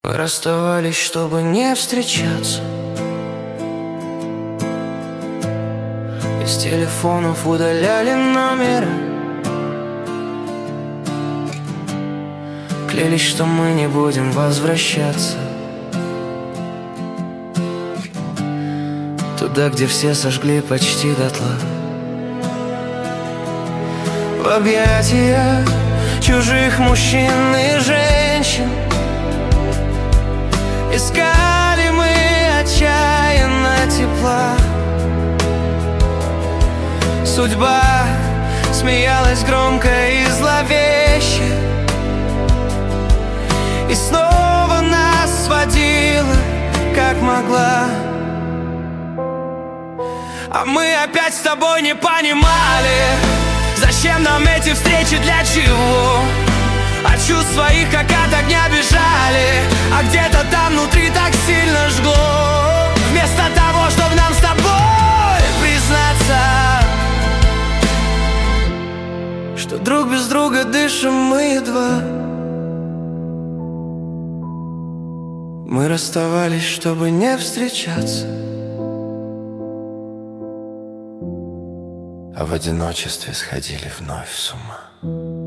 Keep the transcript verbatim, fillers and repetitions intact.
Мы расставались, чтобы не встречаться. Из телефонов удаляли номера. Клялись, что мы не будем возвращаться туда, где все сожгли почти дотла. В объятия чужих мужчин и женщин искали мы отчаянно тепла. Судьба смеялась громко и зловеще, и снова нас сводила, как могла. А мы опять с тобой не понимали, зачем нам эти встречи, для чего? А чувств своих как от огня бежали, а где-то там внутри так сильно жгло. Вместо того, чтобы нам с тобой признаться, что друг без друга дышим мы едва. Мы расставались, чтобы не встречаться, а в одиночестве сходили вновь с ума.